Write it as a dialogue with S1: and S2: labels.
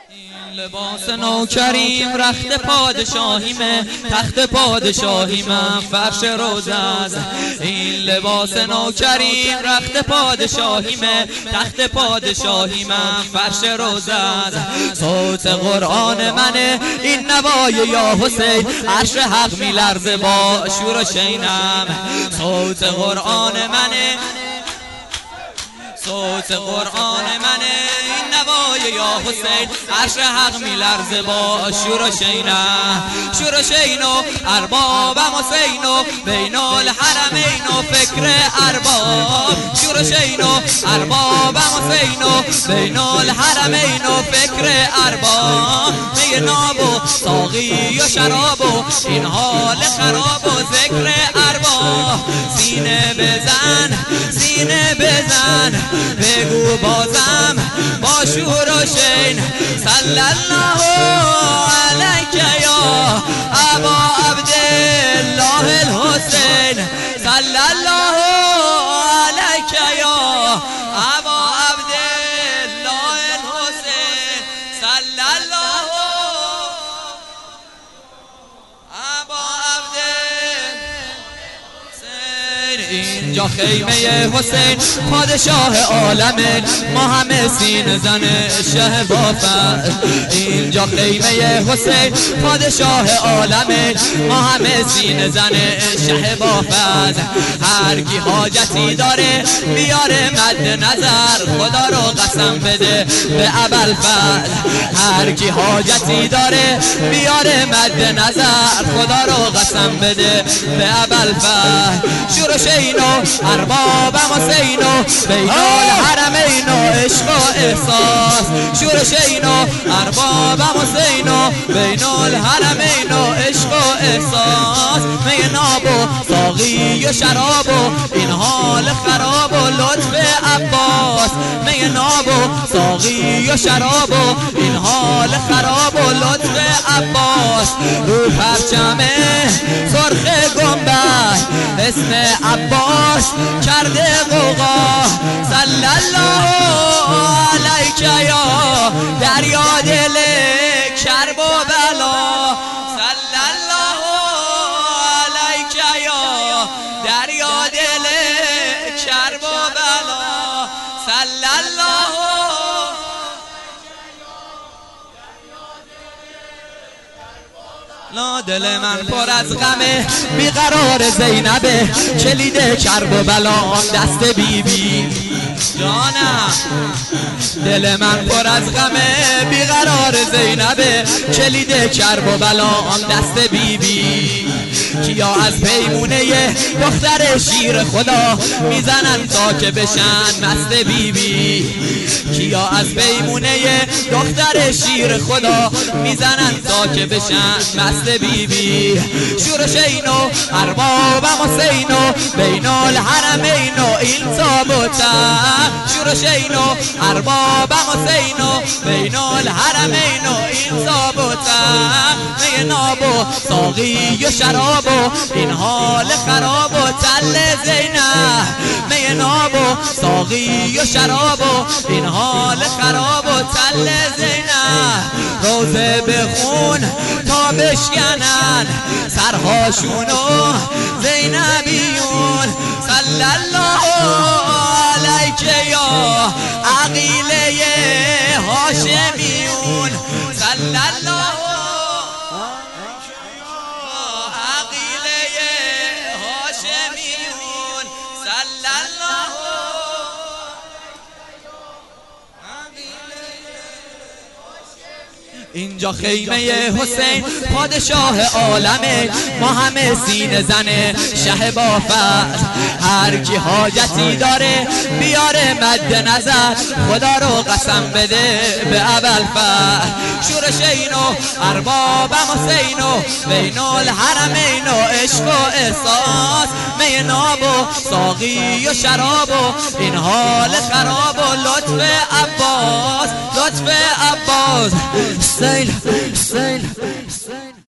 S1: این لباس نوکریم رخت پادشاهیمه، تخت پادشاهیمه فرش روزه است. این لباس نوکریم رخت پادشاهیمه، تخت پادشاهیمه فرش روزه است. صوت قرآن منه این نوای یا حسین، عرش حق میلرزه با شور و شینم. صوت قرآن منه، صوت قرآن منه این نوای یا حسین، عرش حق میلرزه با شور و شینم. شور و شین و اربابم حسین و بین الحرمین و فکر ارباب. شور و شین و اربابم حسین و بین الحرمین و فکر ارباب. می ناب و ساقی و شراب و این حال خراب و ذکر ارباب. سینه بزن سینه بزن بگو بازم با شور و شین، صلی الله علیک یا ابا عبدالله الحسین، صلی الله علیک یا ابا عبدالله الحسین، صلی الله ابا عبدالحسین. اینجا خیمه حسین پادشاه عالمه، ما همه سینه زن شه بافر. اینجا خیمه حسین پادشاه عالمه، ما همه سینه زن شه بافر. هر کی حاجتی داره بیاره مد نظر، خدا رو قسم بده به ابوالفضل. هر کی حاجتی داره بیاره مد نظر، خدا رو قسم بده به ابوالفضل. شور و شین و اربابم حسین و بین الحرمین و عشق و احساس. شور و شین و اربابم حسین و بین الحرمین و عشق و احساس. می ناب و ساقی و شراب و این حال خراب و لطف عباس. می ناب و ساقی و شراب و این حال خراب و لطف عباس. رو پرچم سرخ گنبد اسم عباس کرده غوغا، صلی الله علیک یا دریا دل کرب و بلا، صلی الله علیک یا دریا دل کرب و بلا، صلی الله. لا دل من پر از غمه بیقرار زینبه، کلید کرب و بلا دست بیبی. جانم دل من پر از غمه بیقرار زینبه، کلید کرب و بلا دست بیبی. کیا از پیمونه دختر شیر خدا میزنن تا که بشن مست بیبی. کیا از پیمونه دختر شیر خدا میزنن تا که بشن مست بیبی. شور و شین و اربابم حسین و بین الحرمین و این تابوته. شور و شین و اربابم حسین و بین الحرمین و این تابوته. می ناب و ساقی و شراب و این حال خراب و تل زینب. می ناب و ساقی و شراب و این حال خراب و تل زینب. روزه بخون تا بشکنن سرهاشونو زینبیون، صلی الله علیک یا عقیله هاشمیون، صلی الله علیک یا عقیله هاشمیون، صلی الله. اینجا خیمه حسین پادشاه عالمه، ما همه سینه زن شه بافر. هر کی حاجتی داره بیاره مد نظر، خدا رو قسم بده به ابوالفضل. شور و شین و اربابم حسین و بین الحرمین و عشق و احساس. می ناب و ساقی و شراب و این حال خراب و لطف عباس، لطف عباس. سیل